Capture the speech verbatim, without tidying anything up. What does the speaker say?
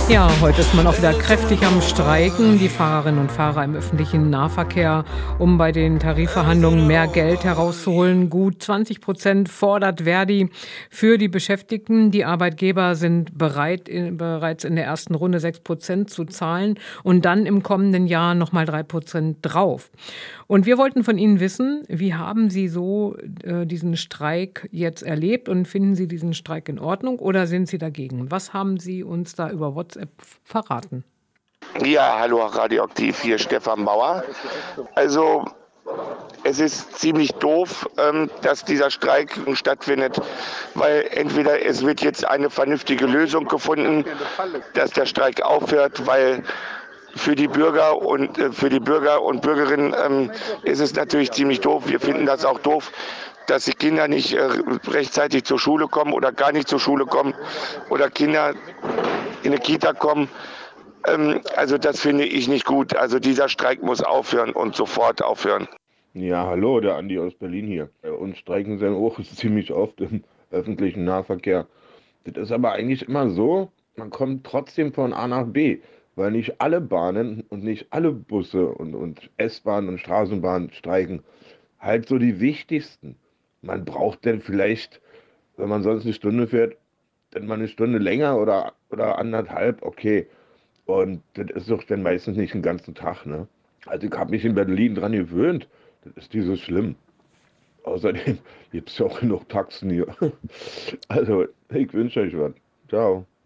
Ja, heute ist man auch wieder kräftig am Streiken. Die Fahrerinnen und Fahrer im öffentlichen Nahverkehr, um bei den Tarifverhandlungen mehr Geld herauszuholen. Gut zwanzig Prozent fordert Verdi für die Beschäftigten. Die Arbeitgeber sind bereit, in, bereits in der ersten Runde sechs Prozent zu zahlen und dann im kommenden Jahr nochmal drei Prozent drauf. Und wir wollten von Ihnen wissen, wie haben Sie so äh, diesen Streik jetzt erlebt und finden Sie diesen Streik in Ordnung oder sind Sie dagegen? Was haben Sie uns da über WhatsApp verraten? Ja, hallo Radioaktiv, hier Stefan Bauer. Also es ist ziemlich doof, ähm, dass dieser Streik stattfindet, weil entweder es wird jetzt eine vernünftige Lösung gefunden, dass der Streik aufhört, weil für die Bürger und äh, für die Bürger und Bürgerinnen ähm, ist es natürlich ziemlich doof. Wir finden das auch doof, dass die Kinder nicht äh, rechtzeitig zur Schule kommen oder gar nicht zur Schule kommen oder Kinder in eine Kita kommen. Ähm, also das finde ich nicht gut. Also dieser Streik muss aufhören und sofort aufhören. Ja, hallo, der Andi aus Berlin hier. Bei uns streiken sie auch ziemlich oft im öffentlichen Nahverkehr. Das ist aber eigentlich immer so, man kommt trotzdem von A nach B, weil nicht alle Bahnen und nicht alle Busse und, und S-Bahnen und Straßenbahnen streiken. Halt so die wichtigsten. Man braucht denn vielleicht, wenn man sonst eine Stunde fährt, dann mal eine Stunde länger oder, oder anderthalb, okay. Und das ist doch dann meistens nicht den ganzen Tag, ne? Also ich habe mich in Berlin dran gewöhnt. Das ist nicht so schlimm. Außerdem gibt es ja auch genug Taxen hier. Also, ich wünsche euch was. Ciao.